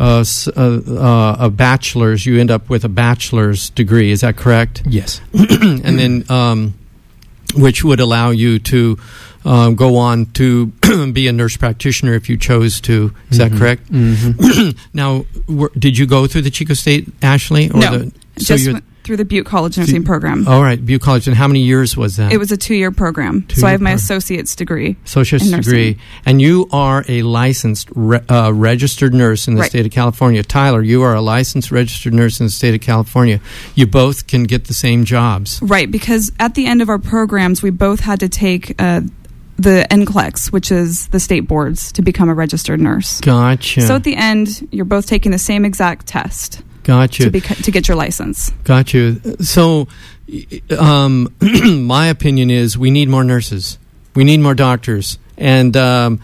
bachelor's. You end up with a bachelor's degree. Is that correct? Yes. And then, which would allow you to go on to be a nurse practitioner if you chose to. Is that correct? Now, did you go through the Chico State, Ashley? Or No, just went through the Butte College nursing program. All right, Butte College. And how many years was that? It was a 2-year program. So I have my associate's degree. Associate's in nursing. degree. And you are a licensed registered nurse in the state of California. Tyler, you are a licensed registered nurse in the state of California. You both can get the same jobs. Right, because at the end of our programs, we both had to take the NCLEX, which is the state boards, to become a registered nurse. Gotcha. So at the end, you're both taking the same exact test. Gotcha. To get your license. Gotcha. So, my opinion is we need more nurses. We need more doctors. And I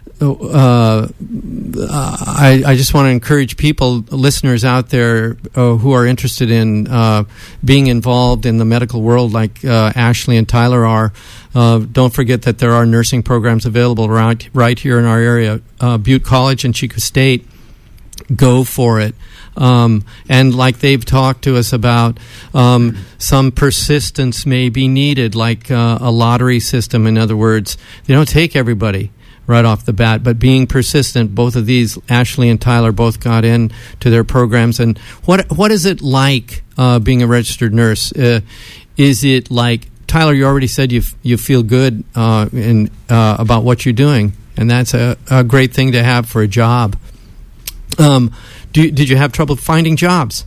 just want to encourage people, listeners out there who are interested in being involved in the medical world like Ashley and Tyler are. Don't forget that there are nursing programs available right here in our area. Butte College and Chico State. Go for it. And like they've talked to us about, some persistence may be needed, like a lottery system. In other words, they don't take everybody right off the bat, but being persistent. Both of these, Ashley and Tyler, both got in to their programs. And what is it like being a registered nurse? Is it like, Tyler, you already said you feel good about what you're doing, and that's a great thing to have for a job. Did you have trouble finding jobs?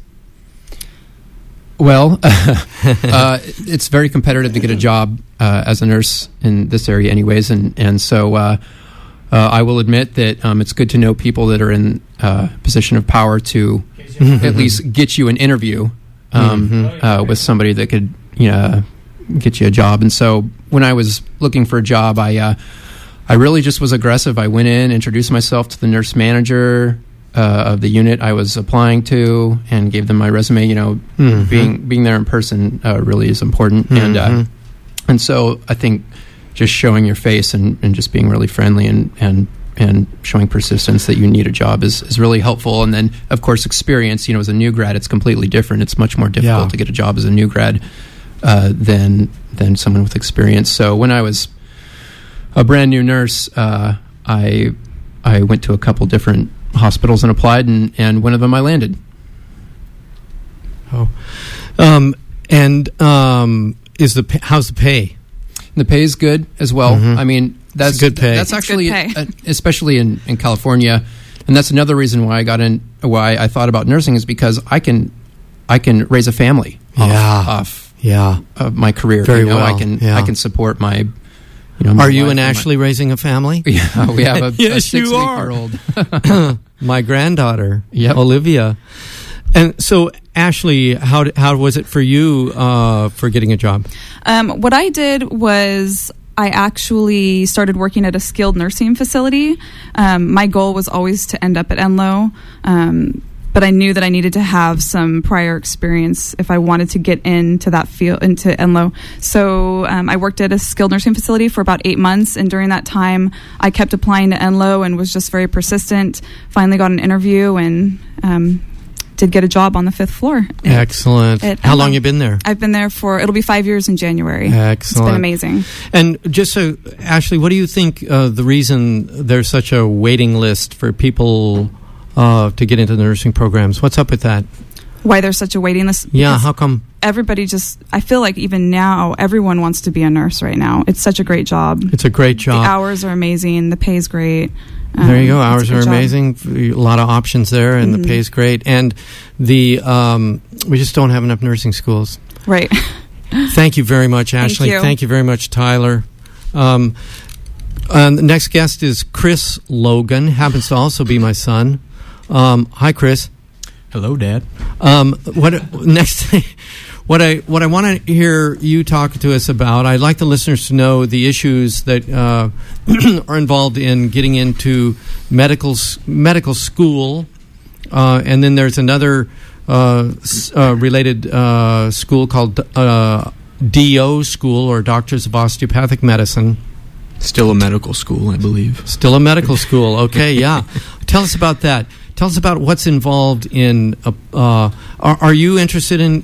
Well, it's very competitive to get a job as a nurse in this area anyways, and so I will admit that it's good to know people that are in a position of power to at least get you an interview with somebody that could get you a job. And so when I was looking for a job, I really just was aggressive. I went in, introduced myself to the nurse manager of the unit I was applying to, and gave them my resume. Being there in person really is important, and so I think just showing your face and just being really friendly and showing persistence that you need a job is really helpful. And then, of course, experience. As a new grad, it's completely different. It's much more difficult to get a job as a new grad than someone with experience. So when I was a brand new nurse, I went to a couple different hospitals and applied, and one of them I landed. How's the pay? The pay is good as well. I mean, that's good pay. That's actually, good pay. Especially in California, and that's another reason why I thought about nursing, is because I can raise a family off of my career. Very well. I can support my. Are you and Ashley raising a family? Yeah, we have a Yes, you are. 6-week-old. my granddaughter, Yep. Olivia. And so, Ashley, how was it for you for getting a job? What I did was I actually started working at a skilled nursing facility. My goal was always to end up at Enloe, but I knew that I needed to have some prior experience if I wanted to get into that field, into Enloe. So I worked at a skilled nursing facility for about 8 months, and during that time, I kept applying to Enloe and was just very persistent. Finally got an interview and did get a job on the 5th floor. Excellent. How long you been there? I've been there it'll be 5 years in January. Excellent. It's been amazing. And just so, Ashley, what do you think the reason there's such a waiting list for people to get into the nursing programs? What's up with that? Why there's such a waiting list? Yeah, Because how come? everybody I feel like even now, everyone wants to be a nurse right now. It's such a great job. It's a great job. The hours are amazing. The pay's great. There you go. it's a Hours good are job. amazing. A lot of options there, and the pay's great. And we just don't have enough nursing schools. Right. Thank you very much, Ashley. you. Thank you very much, Tyler. The next guest is Chris Logan. Happens to also be my son. Hi, Chris. Hello, Dad. What I want to hear you talk to us about, I'd like the listeners to know the issues that are involved in getting into medical school, and then there's another related school called DO school, or Doctors of Osteopathic Medicine. Still a medical school, I believe. Still a medical school. Okay, yeah. Tell us about that. Tell us about what's involved in. Are you interested in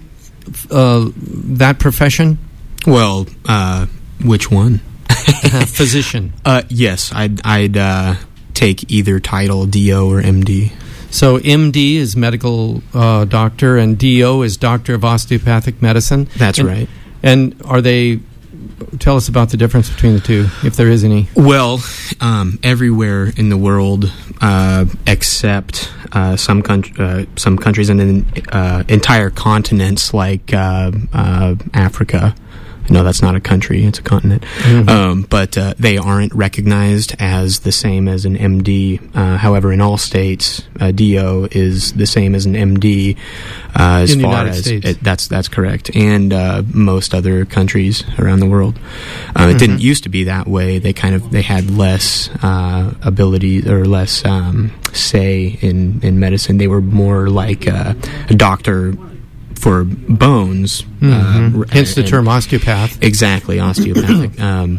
that profession? Well, which one? Physician. Yes, I'd take either title, DO or MD. So MD is medical doctor, and DO is Doctor of Osteopathic Medicine. That's right. And are they? Tell us about the difference between the two, if there is any. Well, everywhere in the world, except some countries and then entire continents like Africa. No, that's not a country; it's a continent. Mm-hmm. But they aren't recognized as the same as an MD. However, in all states, DO is the same as an MD. As in the far United as States. that's correct, and most other countries around the world. It didn't used to be that way. They had less ability or less say in medicine. They were more like a doctor for bones. Hence the term osteopath. Exactly, osteopathic.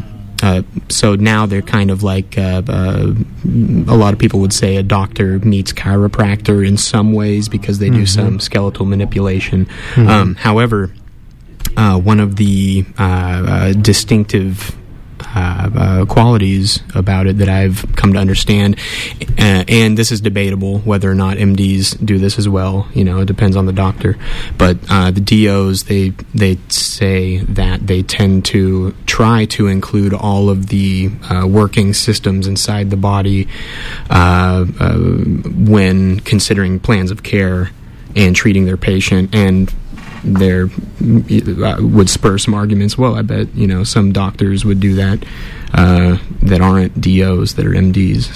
So now they're kind of like a lot of people would say a doctor meets chiropractor in some ways because they do some skeletal manipulation. However, one of the distinctive qualities about it that I've come to understand, and this is debatable whether or not MDs do this as well. It depends on the doctor. But the DOs, they say that they tend to try to include all of the working systems inside the body when considering plans of care and treating their patient. And there would spur some arguments. Well, I bet some doctors would do that that aren't DOs, that are MDs.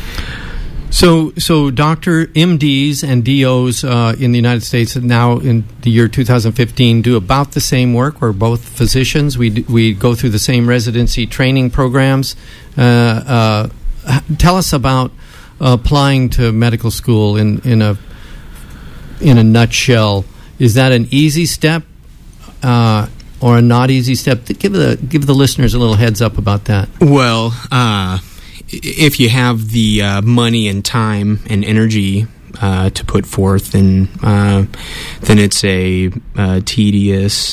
So doctor MDs and DOs in the United States now in the year 2015 do about the same work. We're both physicians. We go through the same residency training programs. Tell us about applying to medical school in a nutshell. Is that an easy step or a not easy step? Give the listeners a little heads up about that. Well, if you have the money and time and energy to put forth, then it's a tedious,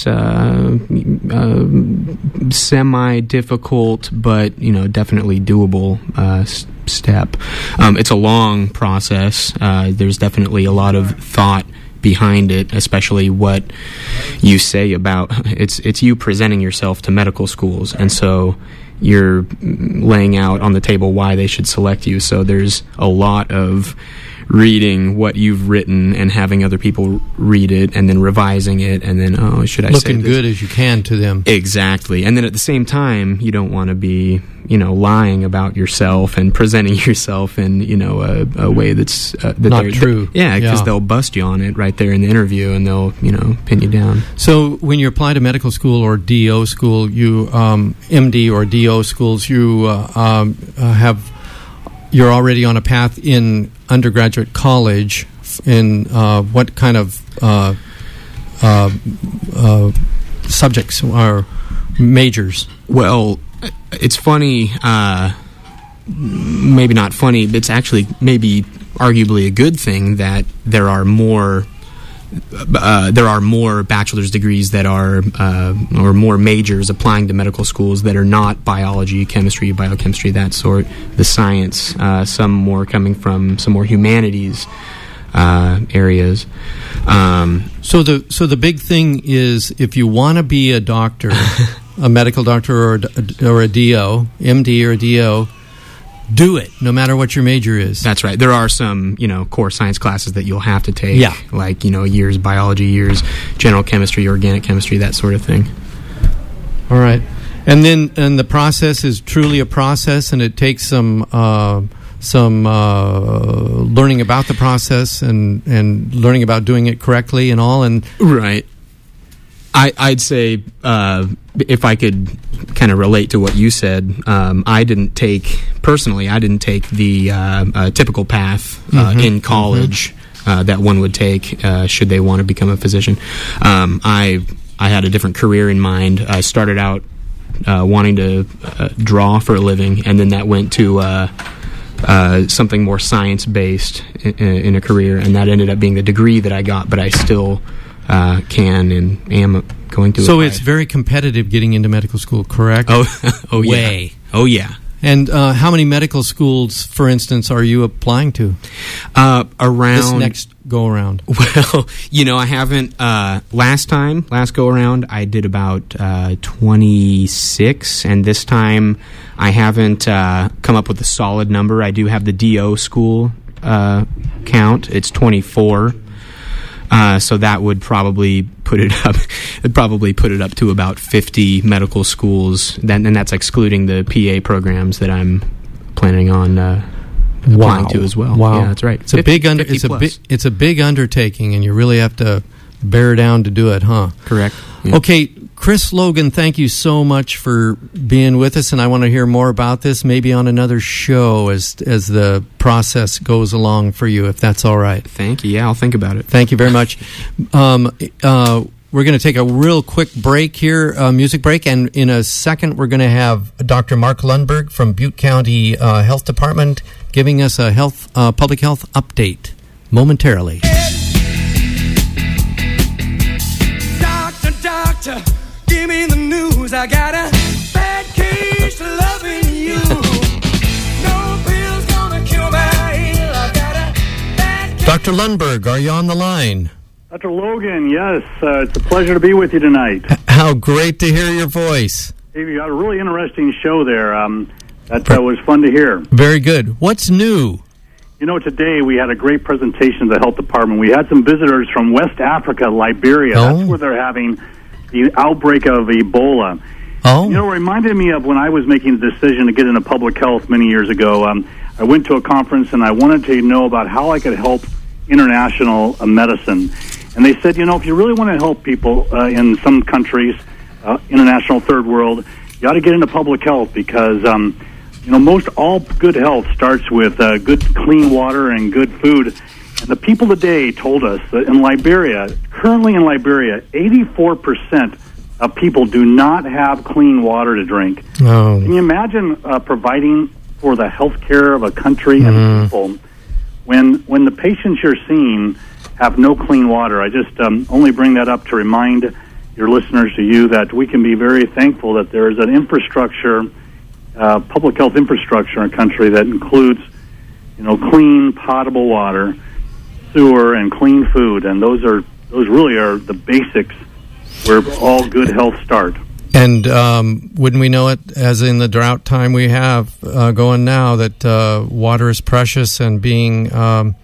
semi-difficult, but definitely doable step. It's a long process. There's definitely a lot of thought behind it, especially what you say about it's you presenting yourself to medical schools, and so you're laying out on the table why they should select you. So there's a lot of reading what you've written and having other people read it and then revising it and then, should I say looking this? good as you can to them. Exactly. And then at the same time, you don't want to be, lying about yourself and presenting yourself in, a way that's that not true. Because they'll bust you on it right there in the interview and they'll, pin you down. So when you apply to medical school or DO school, you MD or DO schools, you're already on a path in undergraduate college. In what kind of subjects or majors? Well, it's funny. Maybe not funny, but it's actually maybe arguably a good thing that there are more bachelor's degrees that are or more majors applying to medical schools that are not biology, chemistry, biochemistry, that sort, the science, some more coming from some more humanities areas. So the big thing is, if you want to be a doctor, a medical doctor or a DO, MD or a DO, do it, no matter what your major is. That's right. There are some, core science classes that you'll have to take, like, years biology, years general chemistry, organic chemistry, that sort of thing. All right. And the process is truly a process, and it takes some learning about the process and learning about doing it correctly and all. And right. I'd say, if I could kind of relate to what you said, I didn't take the typical path in college that one would take should they want to become a physician. I had a different career in mind. I started out wanting to draw for a living, and then that went to something more science-based in a career, and that ended up being the degree that I got, but I still can and am going to. So it's very competitive getting into medical school, correct? Oh yeah. Way. Oh yeah. And how many medical schools, for instance, are you applying to? Around this next go around. Well, I haven't. Last go around, I did about 26, and this time I haven't come up with a solid number. I do have the DO school count. It's 24. So that would probably put it up. It'd probably put it up to about 50 medical schools. And that's excluding the PA programs that I'm planning on applying to as well. Wow, yeah, that's right. It's a big it's a big undertaking, and you really have to bear down to do it, huh? Correct. Yeah. Okay, Chris Logan, thank you so much for being with us, and I want to hear more about this, maybe on another show as the process goes along for you, if that's all right. Thank you. Yeah, I'll think about it. Thank you very much. We're going to take a real quick break here, music break, and in a second we're going to have Dr. Mark Lundberg from Butte County Health Department giving us a public health update momentarily. Doctor, give me the news. I got a bad case of loving you. No pill's gonna cure my ill. I got a bad case. Dr. Lundberg, are you on the line? Dr. Logan, yes. It's a pleasure to be with you tonight. How great to hear your voice. Hey, you got a really interesting show there. That was fun to hear. Very good. What's new? Today we had a great presentation of the health department. We had some visitors from West Africa, Liberia. Oh. That's where they're having the outbreak of Ebola. Oh. It reminded me of when I was making the decision to get into public health many years ago. I went to a conference and I wanted to know about how I could help international medicine. And they said, if you really want to help people in some countries, international third world, you ought to get into public health because, most all good health starts with good clean water and good food. And the people today told us that currently in Liberia, 84% of people do not have clean water to drink. Oh. Can you imagine providing for the health care of a country and people when the patients you're seeing have no clean water? I just only bring that up to remind your listeners to you that we can be very thankful that there is an infrastructure, public health infrastructure in a country that includes, clean, potable water, sewer, and clean food, and those really are the basics where all good health start. And wouldn't we know it, as in the drought time we have going now, that water is precious and being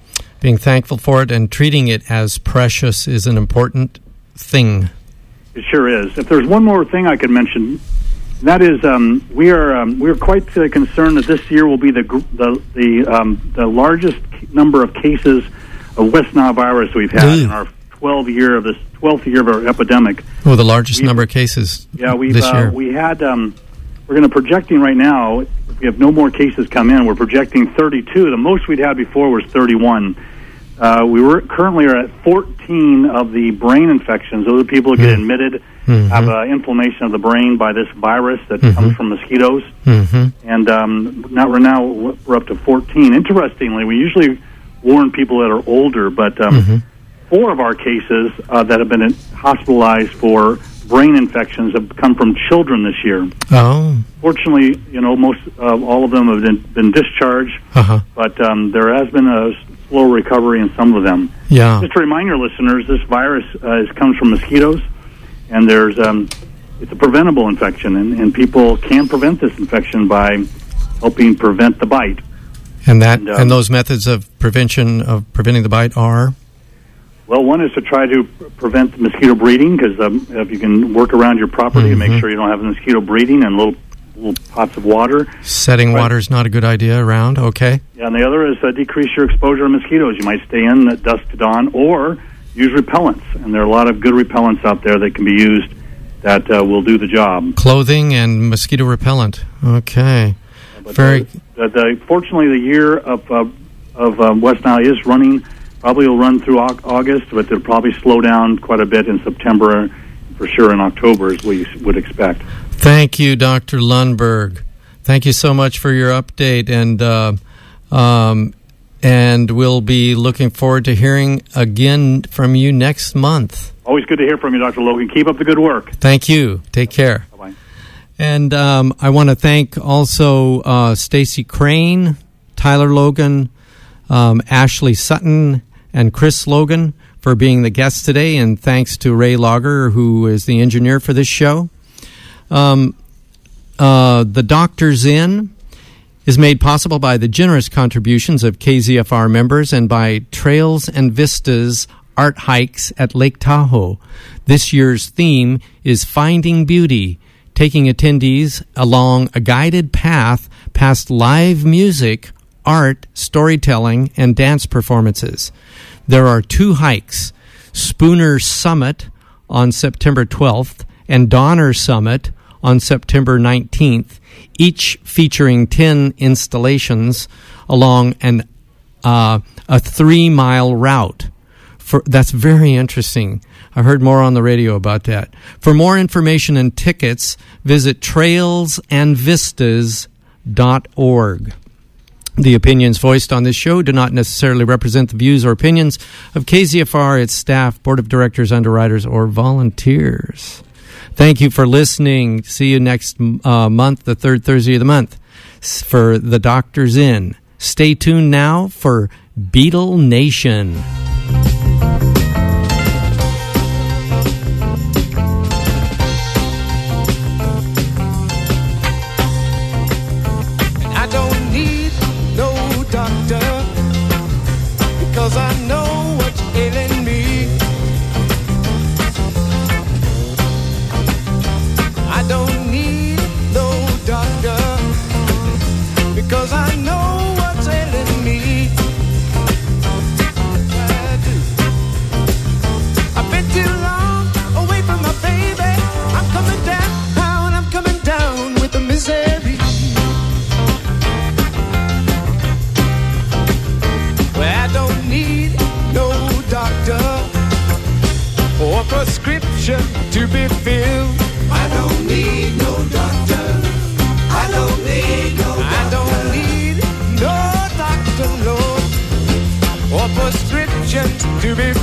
being thankful for it and treating it as precious is an important thing. It sure is. If there's one more thing I could mention, that is we're quite concerned that this year will be the largest number of cases of West Nile virus we've had in our 12th year of our epidemic. Oh, the largest number of cases. Yeah, this year. We had. We're going to projecting right now. If we have no more cases come in, we're projecting 32. The most we'd had before was 31. We were currently are at 14 of the brain infections. Those are people who get admitted, have inflammation of the brain by this virus that comes from mosquitoes. And now we're up to 14. Interestingly, we usually warn people that are older, but 4 of our cases that have been hospitalized for brain infections have come from children this year. Oh. Fortunately, most all of them have been discharged, but there has been a slow recovery in some of them. Yeah. Just to remind your listeners, this virus comes from mosquitoes, and there's it's a preventable infection, and people can prevent this infection by helping prevent the bite. And those methods of preventing the bite are? Well, one is to try to prevent mosquito breeding, because if you can work around your property and make sure you don't have mosquito breeding, and little pots of water. Setting water is not a good idea around, okay. Yeah, and the other is decrease your exposure to mosquitoes. You might stay in at dusk to dawn, or use repellents. And there are a lot of good repellents out there that can be used that will do the job. Clothing and mosquito repellent. Okay. Fortunately, the year of West Nile is running. Probably will run through August, but it'll probably slow down quite a bit in September, for sure in October, as we would expect. Thank you, Dr. Lundberg. Thank you so much for your update, and we'll be looking forward to hearing again from you next month. Always good to hear from you, Dr. Logan. Keep up the good work. Thank you. Take care. Bye-bye. And I want to thank also Stacy Crane, Tyler Logan, Ashley Sutton, and Chris Logan for being the guests today, and thanks to Ray Lager, who is the engineer for this show. The Doctor's Inn is made possible by the generous contributions of KZFR members and by Trails and Vistas Art Hikes at Lake Tahoe. This year's theme is Finding Beauty, taking attendees along a guided path past live music, art, storytelling, and dance performances. There are 2 hikes, Spooner Summit on September 12th and Donner Summit on September 19th, each featuring 10 installations along a 3-mile route. That's very interesting. I heard more on the radio about that. For more information and tickets, visit trailsandvistas.org. The opinions voiced on this show do not necessarily represent the views or opinions of KZFR, its staff, board of directors, underwriters, or volunteers. Thank you for listening. See you next month, the 3rd Thursday of the month, for The Doctor's Inn. Stay tuned now for Beetle Nation. Cause I know what's ailing me. I don't need no doctor, because I know what's ailing me. I do. I've been too long away from my baby. I'm coming down with the misery. I don't need no doctor or prescription to be filled. I don't need no doctor. I don't need no doctor. I don't need no doctor, Lord, or prescription to be